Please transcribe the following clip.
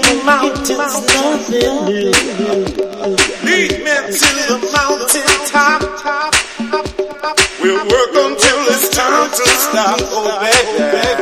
the mountains, nothing new. Lead me to the mountain top. We'll work until it's time to stop. Oh, baby.